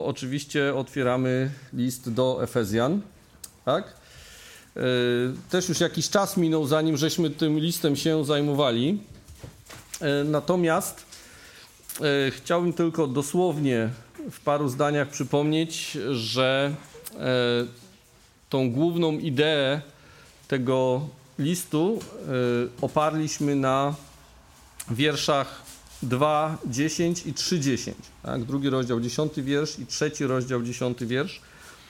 Oczywiście otwieramy list do Efezjan, tak? Też już jakiś czas minął, zanim żeśmy tym listem się zajmowali. Natomiast chciałbym tylko dosłownie w paru zdaniach przypomnieć, że tą główną ideę tego listu oparliśmy na wierszach 2, 10 i 3:10. Tak? Drugi rozdział, 10 wiersz i trzeci rozdział, 10 wiersz,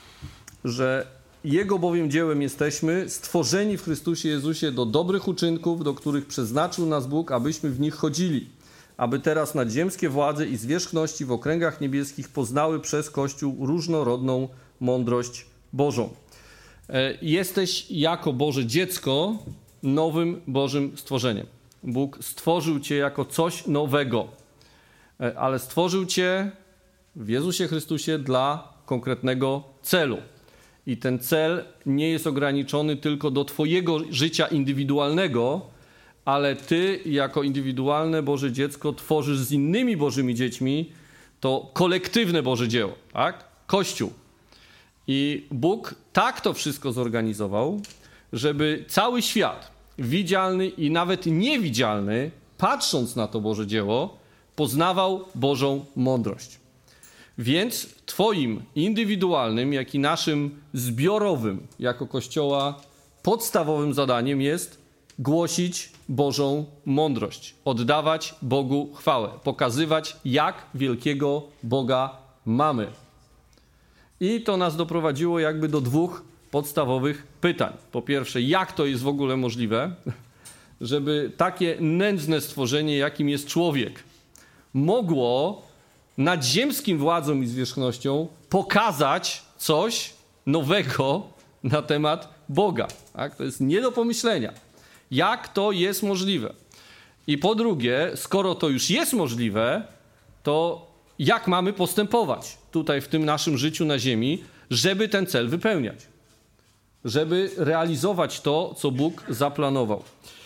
że Jego bowiem dziełem jesteśmy, stworzeni w Chrystusie Jezusie do dobrych uczynków, do których przeznaczył nas Bóg, abyśmy w nich chodzili, aby teraz nadziemskie władze i zwierzchności w okręgach niebieskich poznały przez Kościół różnorodną mądrość Bożą. Jesteś jako Boże dziecko nowym Bożym stworzeniem. Bóg stworzył cię jako coś nowego, ale stworzył cię w Jezusie Chrystusie dla konkretnego celu. I ten cel nie jest ograniczony tylko do twojego życia indywidualnego, ale ty jako indywidualne Boże dziecko tworzysz z innymi Bożymi dziećmi to kolektywne Boże dzieło, tak? Kościół. I Bóg tak to wszystko zorganizował, żeby cały świat, widzialny i nawet niewidzialny, patrząc na to Boże dzieło, poznawał Bożą mądrość. Więc twoim indywidualnym, jak i naszym zbiorowym, jako Kościoła, podstawowym zadaniem jest głosić Bożą mądrość, oddawać Bogu chwałę, pokazywać, jak wielkiego Boga mamy. I to nas doprowadziło jakby do dwóch podstawowych pytań. Po pierwsze, jak to jest w ogóle możliwe, żeby takie nędzne stworzenie, jakim jest człowiek, mogło nadziemskim władzom i zwierzchnościom pokazać coś nowego na temat Boga. Tak? To jest nie do pomyślenia. Jak to jest możliwe? I po drugie, skoro to już jest możliwe, to jak mamy postępować tutaj w tym naszym życiu na ziemi, żeby ten cel wypełniać? Żeby realizować to, co Bóg zaplanował.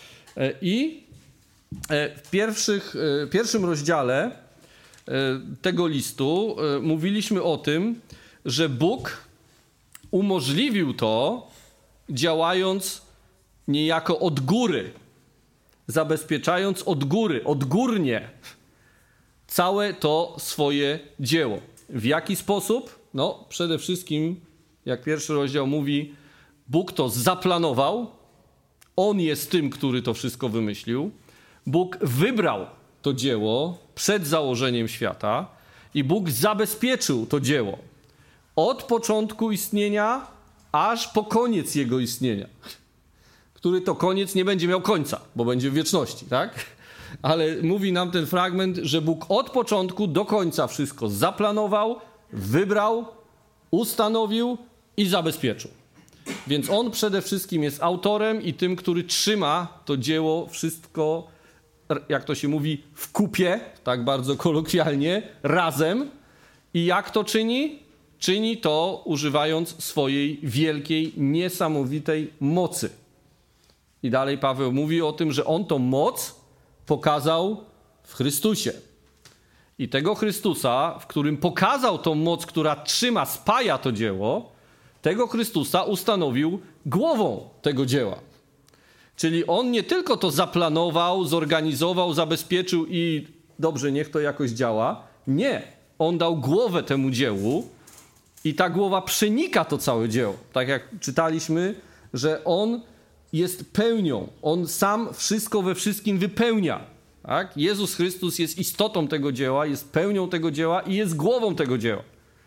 I w pierwszym rozdziale tego listu mówiliśmy o tym, że Bóg umożliwił to, działając niejako od góry, zabezpieczając od góry, odgórnie całe to swoje dzieło. W jaki sposób? No, przede wszystkim, jak pierwszy rozdział mówi, Bóg to zaplanował, On jest tym, który to wszystko wymyślił. Bóg wybrał to dzieło przed założeniem świata i Bóg zabezpieczył to dzieło od początku istnienia aż po koniec jego istnienia, który to koniec nie będzie miał końca, bo będzie w wieczności, tak? Ale mówi nam ten fragment, że Bóg od początku do końca wszystko zaplanował, wybrał, ustanowił i zabezpieczył. Więc On przede wszystkim jest autorem i tym, który trzyma to dzieło, wszystko, jak to się mówi, w kupie, tak bardzo kolokwialnie, razem. I jak to czyni? Czyni to używając swojej wielkiej, niesamowitej mocy. I dalej Paweł mówi o tym, że On tą moc pokazał w Chrystusie. I tego Chrystusa, w którym pokazał tą moc, która trzyma, spaja to dzieło, tego Chrystusa ustanowił głową tego dzieła. Czyli On nie tylko to zaplanował, zorganizował, zabezpieczył i dobrze, niech to jakoś działa. Nie. On dał głowę temu dziełu i ta głowa przenika to całe dzieło. Tak jak czytaliśmy, że On jest pełnią. On sam wszystko we wszystkim wypełnia. Tak? Jezus Chrystus jest istotą tego dzieła, jest pełnią tego dzieła i jest głową tego dzieła.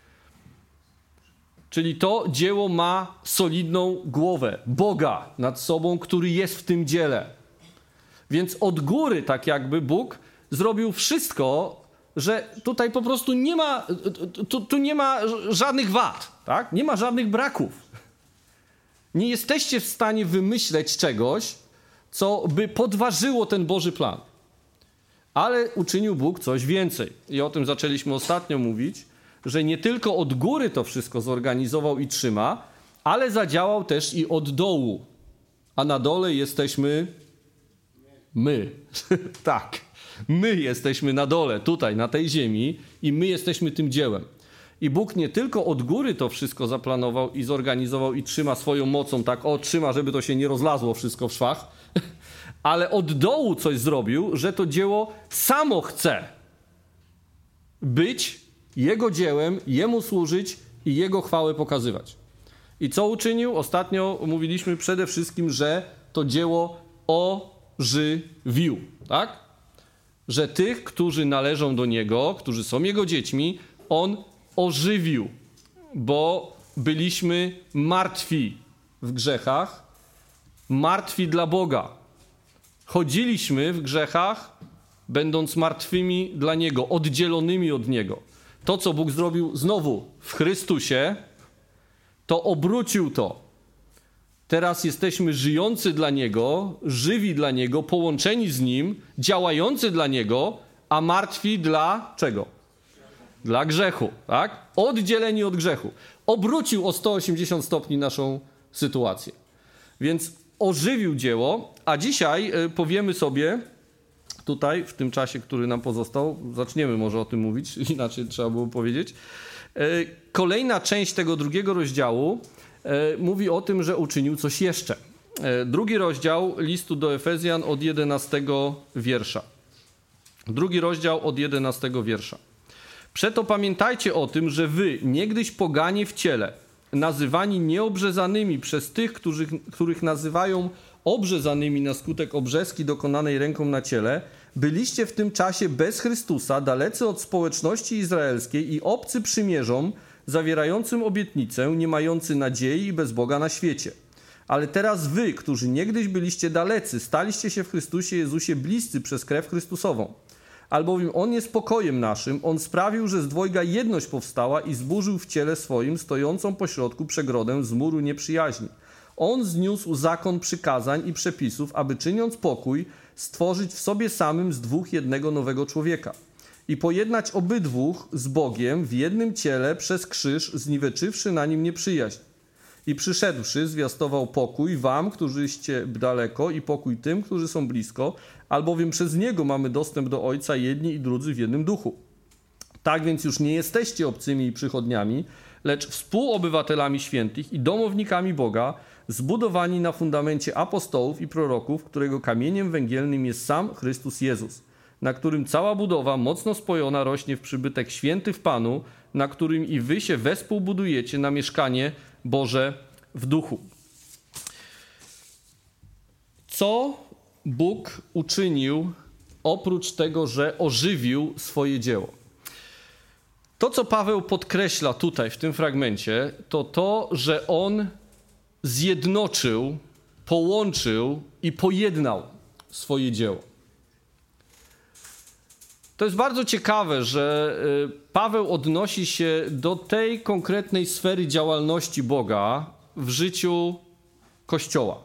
Czyli to dzieło ma solidną głowę, Boga nad sobą, który jest w tym dziele. Więc od góry tak jakby Bóg zrobił wszystko, że tutaj po prostu tu nie ma żadnych wad, tak? Nie ma żadnych braków. Nie jesteście w stanie wymyśleć czegoś, co by podważyło ten Boży plan. Ale uczynił Bóg coś więcej. I o tym zaczęliśmy ostatnio mówić, że nie tylko od góry to wszystko zorganizował i trzyma, ale zadziałał też i od dołu. A na dole jesteśmy my. Tak. My jesteśmy na dole, tutaj, na tej ziemi i my jesteśmy tym dziełem. I Bóg nie tylko od góry to wszystko zaplanował i zorganizował i trzyma swoją mocą, tak trzyma, żeby to się nie rozlazło wszystko w szwach, ale od dołu coś zrobił, że to dzieło samo chce być Jego dziełem, Jemu służyć i Jego chwałę pokazywać. I co uczynił? Ostatnio mówiliśmy przede wszystkim, że to dzieło ożywił, tak? Że tych, którzy należą do Niego, którzy są Jego dziećmi, On ożywił, bo byliśmy martwi w grzechach, martwi dla Boga. Chodziliśmy w grzechach, będąc martwymi dla Niego, oddzielonymi od Niego. To, co Bóg zrobił znowu w Chrystusie, to obrócił to. Teraz jesteśmy żyjący dla Niego, żywi dla Niego, połączeni z Nim, działający dla Niego, a martwi dla czego? Dla grzechu, tak? Oddzieleni od grzechu. Obrócił o 180 stopni naszą sytuację. Więc ożywił dzieło, a dzisiaj powiemy sobie tutaj, w tym czasie, który nam pozostał, zaczniemy może o tym mówić, inaczej trzeba było powiedzieć. Kolejna część tego 2 rozdziału mówi o tym, że uczynił coś jeszcze. 2 rozdział listu do Efezjan od 11 wiersza. 2 rozdział od 11 wiersza. Przeto pamiętajcie o tym, że wy, niegdyś poganie w ciele, nazywani nieobrzezanymi przez tych, których nazywają obrzezanymi na skutek obrzeski dokonanej ręką na ciele, byliście w tym czasie bez Chrystusa, dalecy od społeczności izraelskiej i obcy przymierzom, zawierającym obietnicę, nie mający nadziei i bez Boga na świecie. Ale teraz wy, którzy niegdyś byliście dalecy, staliście się w Chrystusie Jezusie bliscy przez krew Chrystusową. Albowiem On jest pokojem naszym, On sprawił, że z dwojga jedność powstała i zburzył w ciele swoim stojącą pośrodku przegrodę z muru nieprzyjaźni. On zniósł zakon przykazań i przepisów, aby czyniąc pokój, stworzyć w sobie samym z dwóch jednego nowego człowieka i pojednać obydwóch z Bogiem w jednym ciele przez krzyż, zniweczywszy na nim nieprzyjaźń. I przyszedłszy, zwiastował pokój wam, którzyście daleko, i pokój tym, którzy są blisko, albowiem przez Niego mamy dostęp do Ojca jedni i drudzy w jednym duchu. Tak więc już nie jesteście obcymi i przychodniami, lecz współobywatelami świętych i domownikami Boga, zbudowani na fundamencie apostołów i proroków, którego kamieniem węgielnym jest sam Chrystus Jezus, na którym cała budowa mocno spojona rośnie w przybytek święty w Panu, na którym i wy się wespół budujecie na mieszkanie Boże w duchu. Co Bóg uczynił oprócz tego, że ożywił swoje dzieło? To, co Paweł podkreśla tutaj w tym fragmencie, to, że On zjednoczył, połączył i pojednał swoje dzieło. To jest bardzo ciekawe, że Paweł odnosi się do tej konkretnej sfery działalności Boga w życiu Kościoła.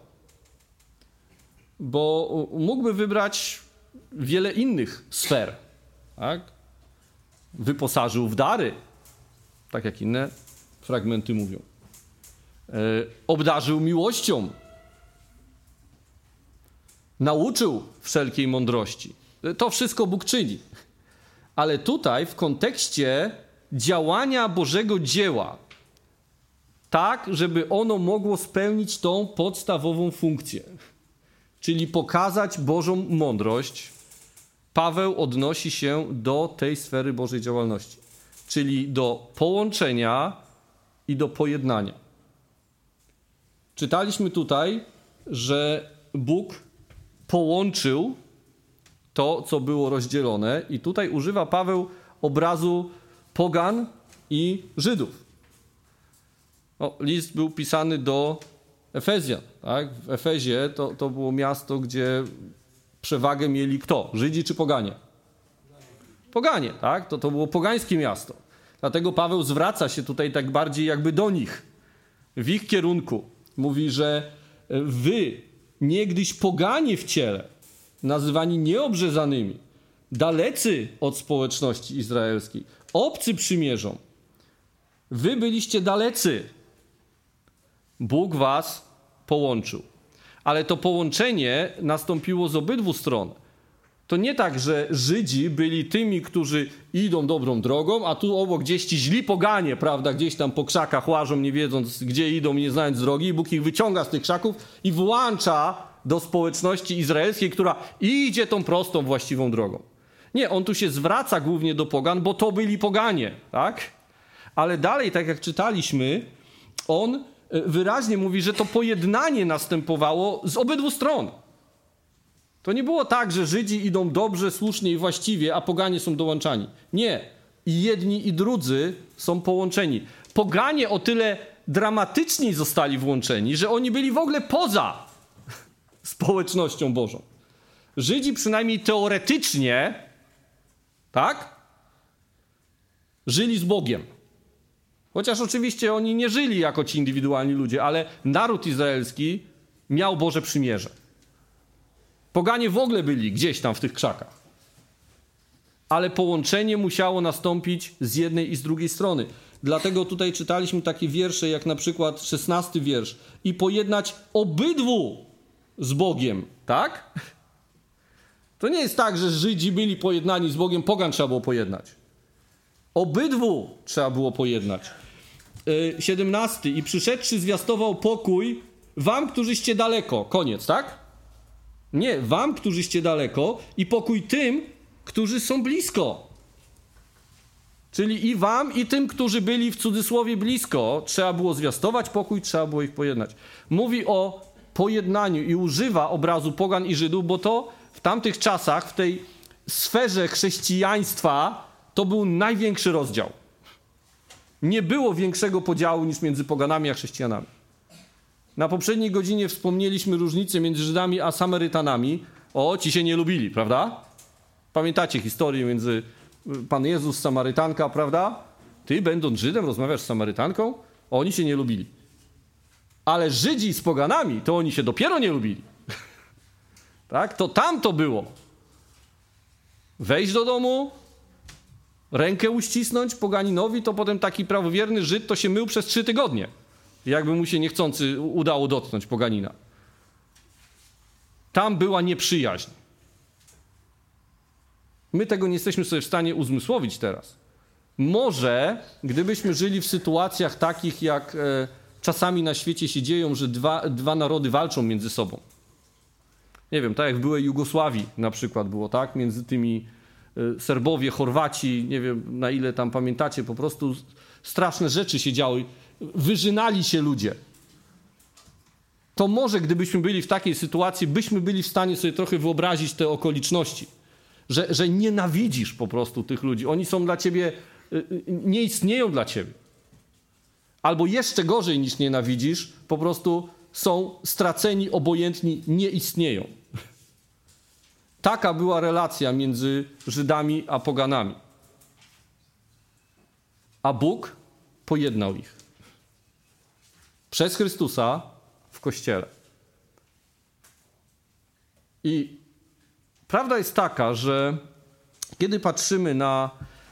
Bo mógłby wybrać wiele innych sfer, tak? Wyposażył w dary, tak jak inne fragmenty mówią. Obdarzył miłością. Nauczył wszelkiej mądrości. To wszystko Bóg czyni. Ale tutaj w kontekście działania Bożego dzieła, tak, żeby ono mogło spełnić tą podstawową funkcję, czyli pokazać Bożą mądrość, Paweł odnosi się do tej sfery Bożej działalności, czyli do połączenia i do pojednania. Czytaliśmy tutaj, że Bóg połączył to, co było rozdzielone, i tutaj używa Paweł obrazu pogan i Żydów. List był pisany do Efezjan. Tak? W Efezie to było miasto, gdzie przewagę mieli kto? Żydzi czy poganie? Poganie, tak? To było pogańskie miasto. Dlatego Paweł zwraca się tutaj tak bardziej jakby do nich, w ich kierunku. Mówi, że wy, niegdyś poganie w ciele, nazywani nieobrzezanymi, dalecy od społeczności izraelskiej, obcy przymierzom, wy byliście dalecy. Bóg was połączył. Ale to połączenie nastąpiło z obydwu stron. To nie tak, że Żydzi byli tymi, którzy idą dobrą drogą, a tu obok gdzieś ci źli poganie, prawda, gdzieś tam po krzakach łażą, nie wiedząc, gdzie idą, nie znając drogi, i Bóg ich wyciąga z tych krzaków i włącza do społeczności izraelskiej, która idzie tą prostą, właściwą drogą. Nie, on tu się zwraca głównie do pogan, bo to byli poganie, tak? Ale dalej, tak jak czytaliśmy, on wyraźnie mówi, że to pojednanie następowało z obydwu stron. To nie było tak, że Żydzi idą dobrze, słusznie i właściwie, a poganie są dołączani. Nie. I jedni, i drudzy są połączeni. Poganie o tyle dramatycznie zostali włączeni, że oni byli w ogóle poza społecznością Bożą. Żydzi przynajmniej teoretycznie, tak, żyli z Bogiem. Chociaż oczywiście oni nie żyli jako ci indywidualni ludzie, ale naród izraelski miał Boże przymierze. Poganie w ogóle byli gdzieś tam w tych krzakach. Ale połączenie musiało nastąpić z jednej i z drugiej strony. Dlatego tutaj czytaliśmy takie wiersze, jak na przykład 16 wiersz. I pojednać obydwu z Bogiem, tak? To nie jest tak, że Żydzi byli pojednani z Bogiem, pogan trzeba było pojednać. Obydwu trzeba było pojednać. 17. I przyszedłszy zwiastował pokój wam, którzyście daleko. Koniec, tak? Nie, wam, którzyście daleko i pokój tym, którzy są blisko. Czyli i wam, i tym, którzy byli w cudzysłowie blisko, trzeba było zwiastować pokój, trzeba było ich pojednać. Mówi o pojednaniu i używa obrazu pogan i Żydów, bo to w tamtych czasach, w tej sferze chrześcijaństwa, to był największy rozdział. Nie było większego podziału niż między poganami a chrześcijanami. Na poprzedniej godzinie wspomnieliśmy różnicę między Żydami a Samarytanami. O, ci się nie lubili, prawda? Pamiętacie historię między Pan Jezus, Samarytanka, prawda? Ty, będąc Żydem, rozmawiasz z Samarytanką? Oni się nie lubili. Ale Żydzi z poganami, to oni się dopiero nie lubili. Tak? To tam to było. Wejść do domu, rękę uścisnąć poganinowi, to potem taki prawowierny Żyd to się mył przez 3 tygodnie. Jakby mu się niechcący udało dotknąć poganina. Tam była nieprzyjaźń. My tego nie jesteśmy sobie w stanie uzmysłowić teraz. Może, gdybyśmy żyli w sytuacjach takich, jak czasami na świecie się dzieją, że dwa narody walczą między sobą. Nie wiem, tak jak w byłej Jugosławii na przykład było, tak? Między tymi Serbowie, Chorwaci, nie wiem na ile tam pamiętacie, po prostu straszne rzeczy się działy. Wyżynali się ludzie. To może gdybyśmy byli w takiej sytuacji, byśmy byli w stanie sobie trochę wyobrazić te okoliczności. Że nienawidzisz po prostu tych ludzi. Oni są dla ciebie, nie istnieją dla ciebie. Albo jeszcze gorzej niż nienawidzisz, po prostu są straceni, obojętni, nie istnieją. Taka była relacja między Żydami a poganami. A Bóg pojednał ich. Przez Chrystusa w Kościele. I prawda jest taka, że kiedy patrzymy na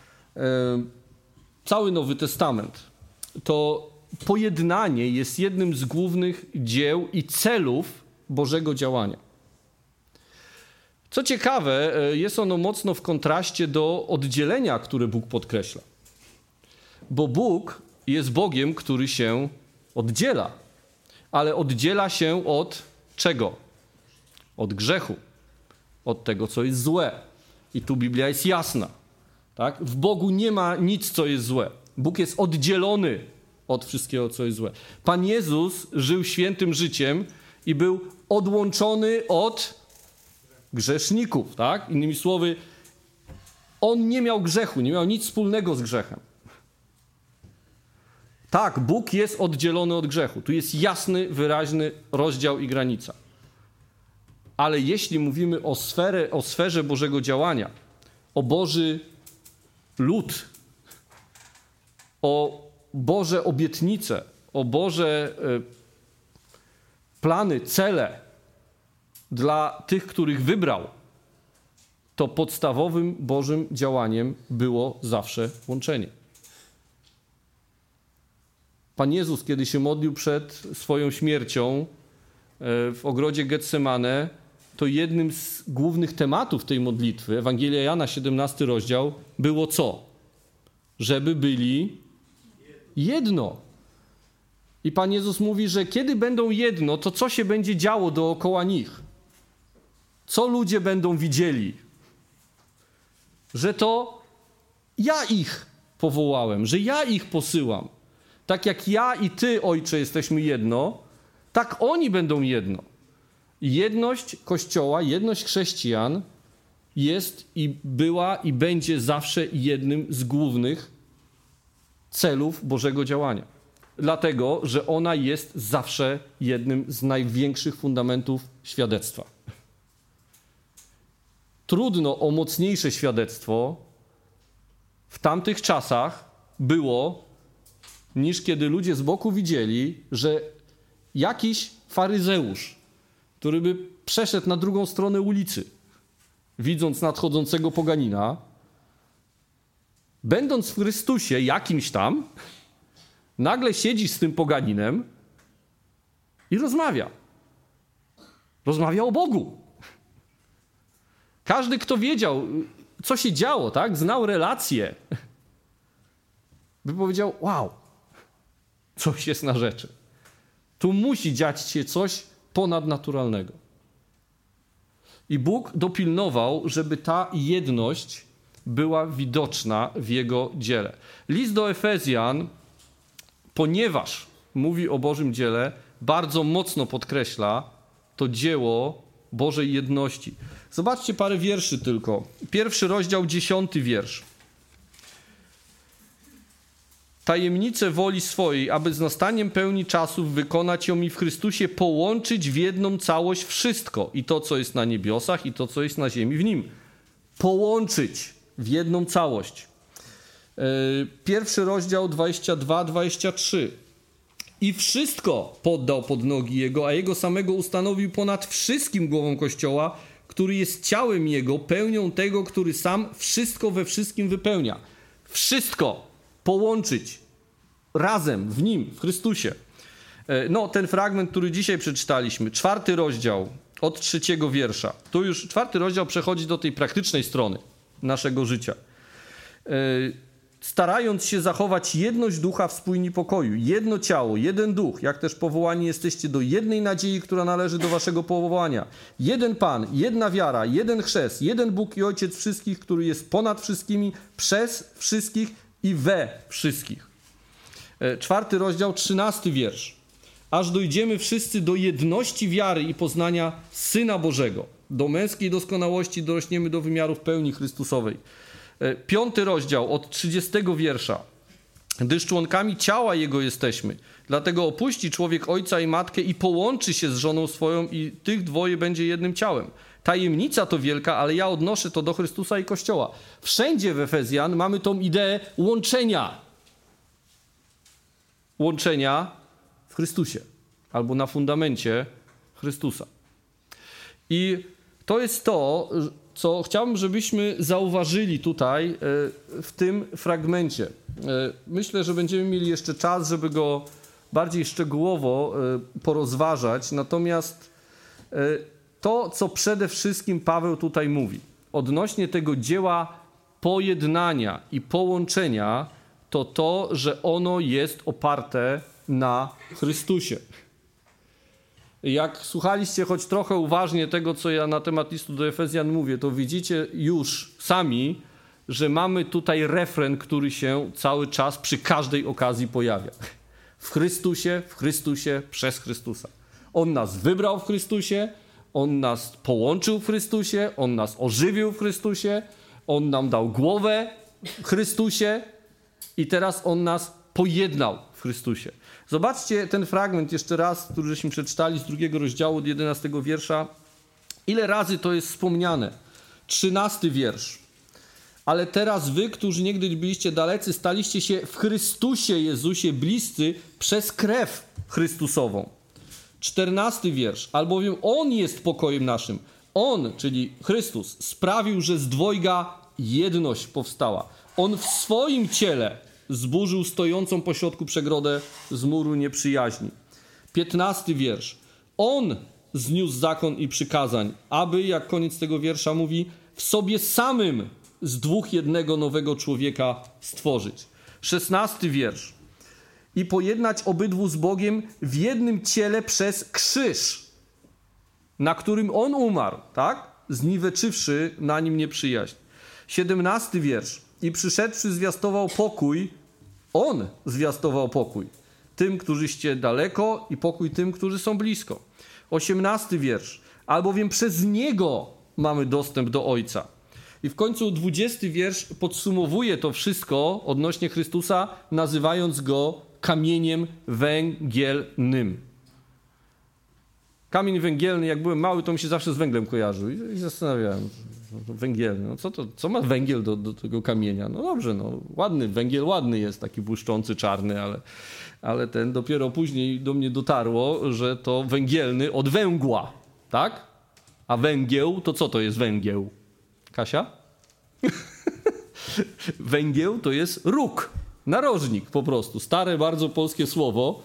cały Nowy Testament, to pojednanie jest jednym z głównych dzieł i celów Bożego działania. Co ciekawe, jest ono mocno w kontraście do oddzielenia, które Bóg podkreśla. Bo Bóg jest Bogiem, który się oddziela. Ale oddziela się od czego? Od grzechu. Od tego, co jest złe. I tu Biblia jest jasna. Tak? W Bogu nie ma nic, co jest złe. Bóg jest oddzielony od wszystkiego, co jest złe. Pan Jezus żył świętym życiem i był odłączony od grzeszników. Tak? Innymi słowy, on nie miał grzechu, nie miał nic wspólnego z grzechem. Tak, Bóg jest oddzielony od grzechu. Tu jest jasny, wyraźny rozdział i granica. Ale jeśli mówimy o sferze Bożego działania, o Boży lud, o Boże obietnice, o Boże plany, cele dla tych, których wybrał, to podstawowym Bożym działaniem było zawsze łączenie. Pan Jezus, kiedy się modlił przed swoją śmiercią w ogrodzie Getsemane, to jednym z głównych tematów tej modlitwy, Ewangelia Jana, 17 rozdział, było co? Żeby byli jedno. I Pan Jezus mówi, że kiedy będą jedno, to co się będzie działo dookoła nich? Co ludzie będą widzieli? Że to ja ich powołałem, że ja ich posyłam. Tak jak ja i Ty, Ojcze, jesteśmy jedno, tak oni będą jedno. Jedność Kościoła, jedność chrześcijan jest i była i będzie zawsze jednym z głównych celów Bożego działania. Dlatego, że ona jest zawsze jednym z największych fundamentów świadectwa. Trudno o mocniejsze świadectwo w tamtych czasach było, niż kiedy ludzie z boku widzieli, że jakiś faryzeusz, który by przeszedł na drugą stronę ulicy, widząc nadchodzącego poganina, będąc w Chrystusie jakimś tam, nagle siedzi z tym poganinem i rozmawia. Rozmawia o Bogu. Każdy, kto wiedział, co się działo, tak, znał relacje, by powiedział, wow, coś jest na rzeczy. Tu musi dziać się coś ponadnaturalnego. I Bóg dopilnował, żeby ta jedność była widoczna w Jego dziele. List do Efezjan, ponieważ mówi o Bożym dziele, bardzo mocno podkreśla to dzieło Bożej jedności. Zobaczcie parę wierszy tylko. 1 rozdział, 10 wiersz. Tajemnicę woli swojej, aby z nastaniem pełni czasów wykonać ją i w Chrystusie połączyć w jedną całość wszystko. I to, co jest na niebiosach, i to, co jest na ziemi w Nim. Połączyć w jedną całość. 1 rozdział 22-23. I wszystko poddał pod nogi Jego, a Jego samego ustanowił ponad wszystkim głową Kościoła, który jest ciałem Jego, pełnią tego, który sam wszystko we wszystkim wypełnia. Wszystko połączyć razem w Nim, w Chrystusie. No, ten fragment, który dzisiaj przeczytaliśmy, 4 rozdział od 3 wiersza. Tu już 4 rozdział przechodzi do tej praktycznej strony naszego życia. Starając się zachować jedność ducha w spójni pokoju, jedno ciało, jeden duch, jak też powołani jesteście do jednej nadziei, która należy do waszego powołania. Jeden Pan, jedna wiara, jeden chrzest, jeden Bóg i Ojciec wszystkich, który jest ponad wszystkimi, przez wszystkich i we wszystkich. 4 rozdział, 13 wiersz. Aż dojdziemy wszyscy do jedności wiary i poznania Syna Bożego. Do męskiej doskonałości dorośniemy do wymiarów pełni Chrystusowej. 5 rozdział od 30 wiersza. Gdyż członkami ciała Jego jesteśmy. Dlatego opuści człowiek ojca i matkę i połączy się z żoną swoją i tych dwoje będzie jednym ciałem. Tajemnica to wielka, ale ja odnoszę to do Chrystusa i Kościoła. Wszędzie w Efezjan mamy tą ideę łączenia. Łączenia w Chrystusie. Albo na fundamencie Chrystusa. I to jest to, co chciałbym, żebyśmy zauważyli tutaj w tym fragmencie. Myślę, że będziemy mieli jeszcze czas, żeby go bardziej szczegółowo porozważać. Natomiast to, co przede wszystkim Paweł tutaj mówi, odnośnie tego dzieła pojednania i połączenia, to to, że ono jest oparte na Chrystusie. Jak słuchaliście choć trochę uważnie tego, co ja na temat listu do Efezjan mówię, to widzicie już sami, że mamy tutaj refren, który się cały czas przy każdej okazji pojawia. W Chrystusie, przez Chrystusa. On nas wybrał w Chrystusie, On nas połączył w Chrystusie, On nas ożywił w Chrystusie, On nam dał głowę w Chrystusie i teraz On nas pojednał w Chrystusie. Zobaczcie ten fragment jeszcze raz, który żeśmy przeczytali z 2 rozdziału od 11 wiersza. Ile razy to jest wspomniane? 13 wiersz. Ale teraz wy, którzy niegdyś byliście dalecy, staliście się w Chrystusie Jezusie bliscy przez krew Chrystusową. 14 wiersz. Albowiem On jest pokojem naszym. On, czyli Chrystus, sprawił, że z dwojga jedność powstała. On w swoim ciele zburzył stojącą pośrodku przegrodę z muru nieprzyjaźni. 15 wiersz. On zniósł zakon i przykazań, aby, jak koniec tego wiersza mówi, w sobie samym z dwóch jednego nowego człowieka stworzyć. 16 wiersz. I pojednać obydwu z Bogiem w jednym ciele przez krzyż, na którym On umarł, tak? Zniweczywszy na nim nieprzyjaźń. 17 wiersz. I przyszedłszy zwiastował pokój, On zwiastował pokój tym, którzyście daleko i pokój tym, którzy są blisko. 18 wiersz. Albowiem przez Niego mamy dostęp do Ojca. I w końcu 20 wiersz podsumowuje to wszystko odnośnie Chrystusa, nazywając Go kamieniem węgielnym. Kamień węgielny, jak byłem mały, to mi się zawsze z węglem kojarzył. I zastanawiałem, węgielny, no co ma węgiel do tego kamienia? No dobrze, no ładny, węgiel ładny jest, taki błyszczący, czarny, ale ten dopiero później do mnie dotarło, że to węgielny od węgła, tak? A węgieł, to co to jest węgieł? Kasia? Węgieł to jest róg, narożnik po prostu. Stare bardzo polskie słowo.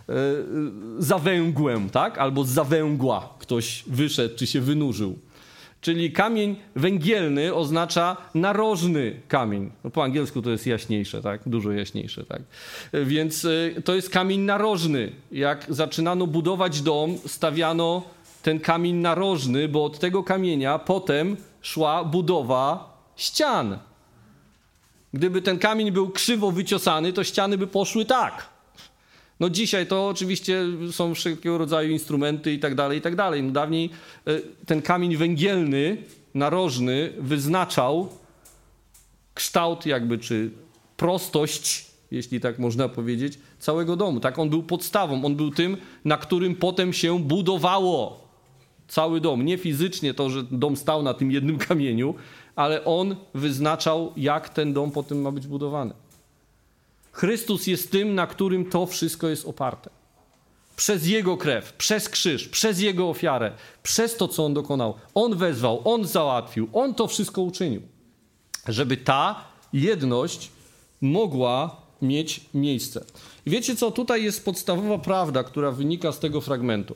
Zawęgłem, tak? Albo z zawęgła ktoś wyszedł czy się wynurzył. Czyli kamień węgielny oznacza narożny kamień. No po angielsku to jest jaśniejsze, tak? Dużo jaśniejsze, tak? Więc to jest kamień narożny. Jak zaczynano budować dom, stawiano ten kamień narożny, bo od tego kamienia potem szła budowa ścian. Gdyby ten kamień był krzywo wyciosany, to ściany by poszły tak. No dzisiaj to oczywiście są wszelkiego rodzaju instrumenty i tak dalej. No dawniej ten kamień węgielny, narożny wyznaczał kształt jakby, czy prostość, jeśli tak można powiedzieć, całego domu. Tak, on był podstawą, on był tym, na którym potem się budowało cały dom. Nie fizycznie to, że dom stał na tym jednym kamieniu, ale on wyznaczał, jak ten dom potem ma być budowany. Chrystus jest tym, na którym to wszystko jest oparte. Przez Jego krew, przez krzyż, przez Jego ofiarę, przez to, co On dokonał. On wezwał, On załatwił, On to wszystko uczynił. Żeby ta jedność mogła mieć miejsce. I wiecie co? Tutaj jest podstawowa prawda, która wynika z tego fragmentu.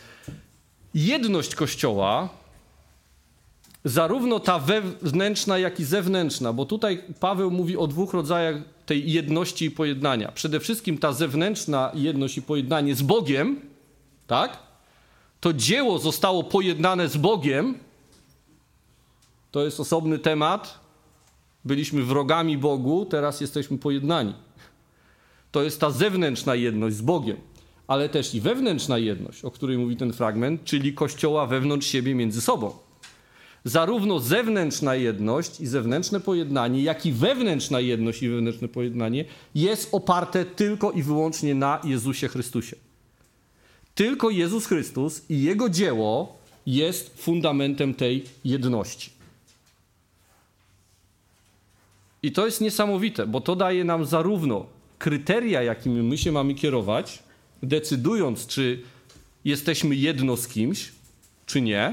Jedność Kościoła, zarówno ta wewnętrzna, jak i zewnętrzna, bo tutaj Paweł mówi o dwóch rodzajach tej jedności i pojednania. Przede wszystkim ta zewnętrzna jedność i pojednanie z Bogiem, tak? To dzieło zostało pojednane z Bogiem. To jest osobny temat. Byliśmy wrogami Bogu, teraz jesteśmy pojednani. To jest ta zewnętrzna jedność z Bogiem, ale też i wewnętrzna jedność, o której mówi ten fragment, czyli Kościoła wewnątrz siebie między sobą. Zarówno zewnętrzna jedność i zewnętrzne pojednanie, jak i wewnętrzna jedność i wewnętrzne pojednanie jest oparte tylko i wyłącznie na Jezusie Chrystusie. Tylko Jezus Chrystus i Jego dzieło jest fundamentem tej jedności. I to jest niesamowite, bo to daje nam zarówno kryteria, jakimi my się mamy kierować, decydując, czy jesteśmy jedno z kimś, czy nie,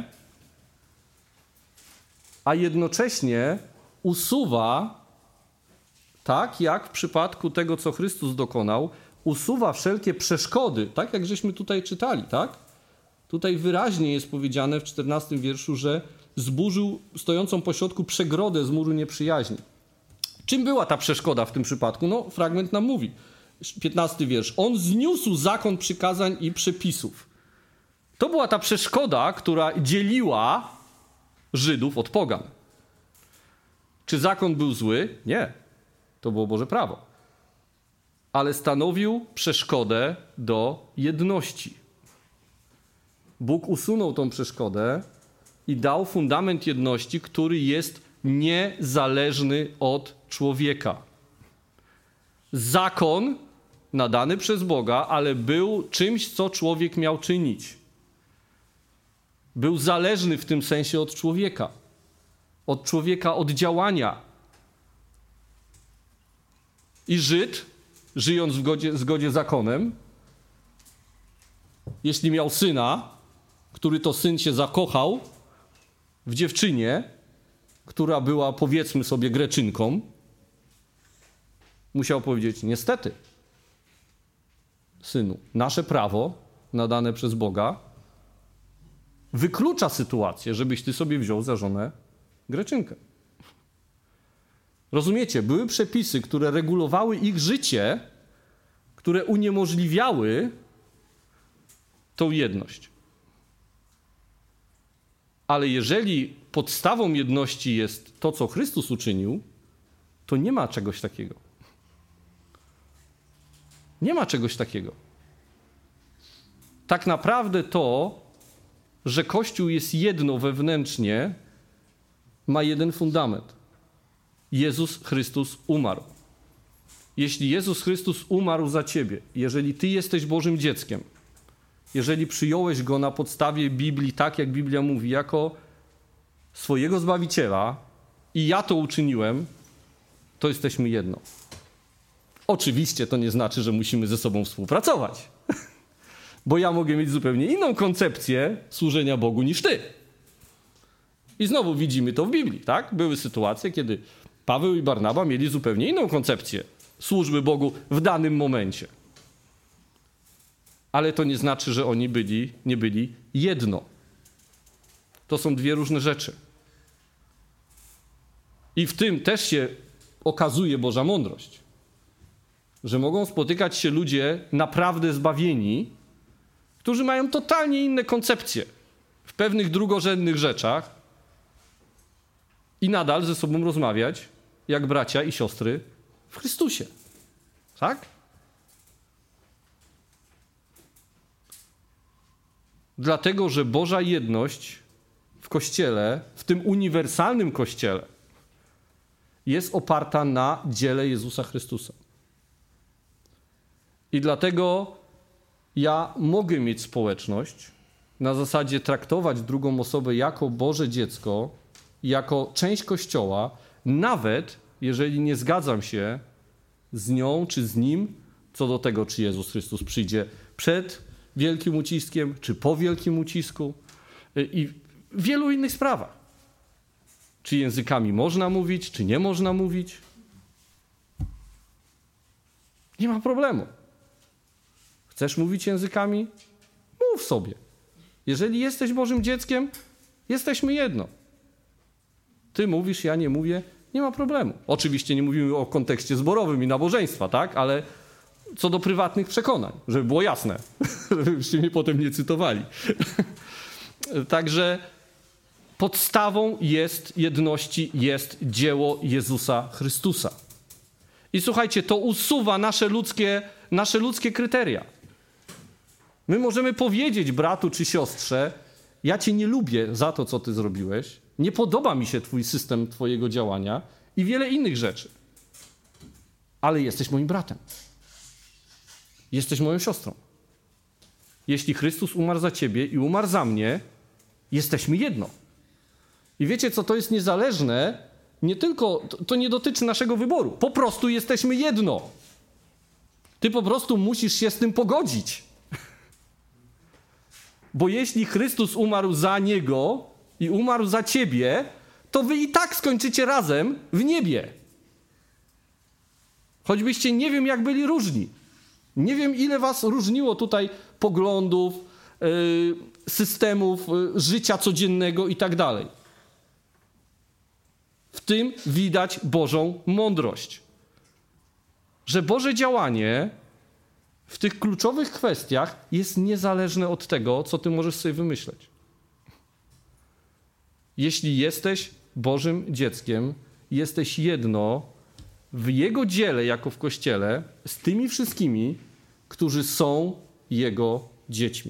a jednocześnie usuwa, tak jak w przypadku tego, co Chrystus dokonał, usuwa wszelkie przeszkody, tak jak żeśmy tutaj czytali, tak? Tutaj wyraźnie jest powiedziane w 14 wierszu, że zburzył stojącą pośrodku przegrodę z muru nieprzyjaźni. Czym była ta przeszkoda w tym przypadku? No, fragment nam mówi. 15 wiersz. On zniósł zakon przykazań i przepisów. To była ta przeszkoda, która dzieliła Żydów od pogan. Czy zakon był zły? Nie. To było Boże prawo. Ale stanowił przeszkodę do jedności. Bóg usunął tą przeszkodę i dał fundament jedności, który jest niezależny od człowieka. Zakon nadany przez Boga, ale był czymś, co człowiek miał czynić. Był zależny w tym sensie od człowieka. Od człowieka, od działania. I Żyd, żyjąc w zgodzie z zakonem, jeśli miał syna, który to syn się zakochał w dziewczynie, która była, powiedzmy sobie, Greczynką, musiał powiedzieć: niestety, synu, nasze prawo nadane przez Boga wyklucza sytuację, żebyś ty sobie wziął za żonę Greczynkę. Rozumiecie? Były przepisy, które regulowały ich życie, które uniemożliwiały tą jedność. Ale jeżeli podstawą jedności jest to, co Chrystus uczynił, to nie ma czegoś takiego. Nie ma czegoś takiego. Tak naprawdę to, że Kościół jest jedno wewnętrznie, ma jeden fundament. Jezus Chrystus umarł. Jeśli Jezus Chrystus umarł za ciebie, jeżeli ty jesteś Bożym dzieckiem, jeżeli przyjąłeś Go na podstawie Biblii, tak jak Biblia mówi, jako swojego Zbawiciela i ja to uczyniłem, to jesteśmy jedno. Oczywiście to nie znaczy, że musimy ze sobą współpracować, bo ja mogę mieć zupełnie inną koncepcję służenia Bogu niż ty. I znowu widzimy to w Biblii, tak? Były sytuacje, kiedy Paweł i Barnaba mieli zupełnie inną koncepcję służby Bogu w danym momencie. Ale to nie znaczy, że oni nie byli jedno. To są dwie różne rzeczy. I w tym też się okazuje Boża mądrość. Że mogą spotykać się ludzie naprawdę zbawieni, którzy mają totalnie inne koncepcje w pewnych drugorzędnych rzeczach i nadal ze sobą rozmawiać jak bracia i siostry w Chrystusie. Tak? Dlatego, że Boża jedność w Kościele, w tym uniwersalnym Kościele, jest oparta na dziele Jezusa Chrystusa. I dlatego ja mogę mieć społeczność, na zasadzie traktować drugą osobę jako Boże dziecko, jako część Kościoła, nawet jeżeli nie zgadzam się z nią czy z nim co do tego, czy Jezus Chrystus przyjdzie przed wielkim uciskiem, czy po wielkim ucisku i w wielu innych sprawach. Czy językami można mówić, czy nie można mówić. Nie ma problemu. Chcesz mówić językami? Mów sobie. Jeżeli jesteś Bożym dzieckiem, jesteśmy jedno. Ty mówisz, ja nie mówię, nie ma problemu. Oczywiście nie mówimy o kontekście zborowym i nabożeństwa, tak? Ale co do prywatnych przekonań, żeby było jasne, żebyście mnie potem nie cytowali. Także podstawą jedności jest dzieło Jezusa Chrystusa. I słuchajcie, to usuwa nasze ludzkie kryteria. My możemy powiedzieć bratu czy siostrze, ja cię nie lubię za to, co ty zrobiłeś, nie podoba mi się twój system twojego działania i wiele innych rzeczy. Ale jesteś moim bratem. Jesteś moją siostrą. Jeśli Chrystus umarł za ciebie i umarł za mnie, jesteśmy jedno. I wiecie co, to jest niezależne, nie tylko, to nie dotyczy naszego wyboru. Po prostu jesteśmy jedno. Ty po prostu musisz się z tym pogodzić. Bo jeśli Chrystus umarł za niego i umarł za ciebie, to wy i tak skończycie razem w niebie. Choćbyście nie wiem jak byli różni. Nie wiem ile was różniło tutaj poglądów, systemów życia codziennego i tak dalej. W tym widać Bożą mądrość. Że Boże działanie w tych kluczowych kwestiach jest niezależne od tego, co ty możesz sobie wymyśleć. Jeśli jesteś Bożym dzieckiem, jesteś jedno w Jego dziele, jako w Kościele, z tymi wszystkimi, którzy są Jego dziećmi.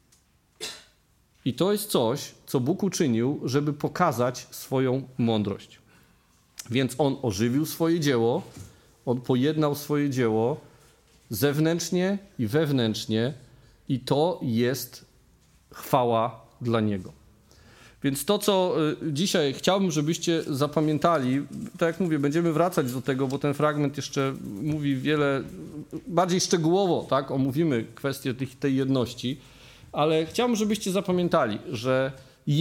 I to jest coś, co Bóg uczynił, żeby pokazać swoją mądrość. Więc On ożywił swoje dzieło, On pojednał swoje dzieło zewnętrznie i wewnętrznie i to jest chwała dla Niego. Więc to, co dzisiaj chciałbym, żebyście zapamiętali, tak jak mówię, będziemy wracać do tego, bo ten fragment jeszcze mówi wiele, bardziej szczegółowo, tak, omówimy kwestię tej jedności, ale chciałbym, żebyście zapamiętali, że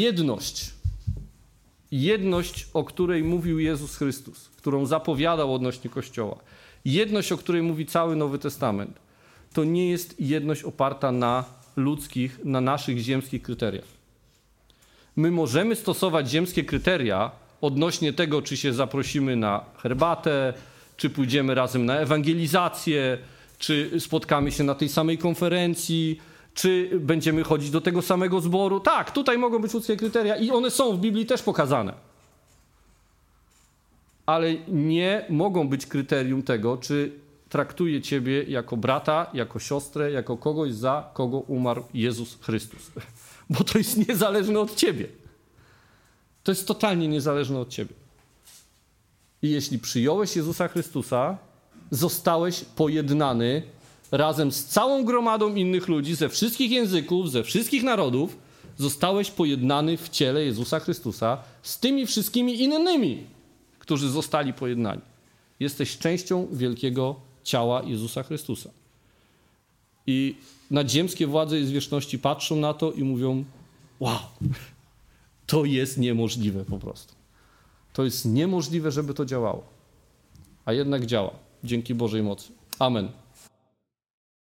jedność, o której mówił Jezus Chrystus, którą zapowiadał odnośnie Kościoła, jedność, o której mówi cały Nowy Testament, to nie jest jedność oparta na ludzkich, na naszych ziemskich kryteriach. My możemy stosować ziemskie kryteria odnośnie tego, czy się zaprosimy na herbatę, czy pójdziemy razem na ewangelizację, czy spotkamy się na tej samej konferencji, czy będziemy chodzić do tego samego zboru. Tak, tutaj mogą być ludzkie kryteria i one są w Biblii też pokazane. Ale nie mogą być kryterium tego, czy traktuje ciebie jako brata, jako siostrę, jako kogoś, za kogo umarł Jezus Chrystus. Bo to jest niezależne od ciebie. To jest totalnie niezależne od ciebie. I jeśli przyjąłeś Jezusa Chrystusa, zostałeś pojednany razem z całą gromadą innych ludzi, ze wszystkich języków, ze wszystkich narodów, zostałeś pojednany w ciele Jezusa Chrystusa z tymi wszystkimi innymi, którzy zostali pojednani. Jesteś częścią wielkiego ciała Jezusa Chrystusa. I nadziemskie władze i zwierzchności patrzą na to i mówią: wow, to jest niemożliwe po prostu. To jest niemożliwe, żeby to działało. A jednak działa. Dzięki Bożej mocy. Amen.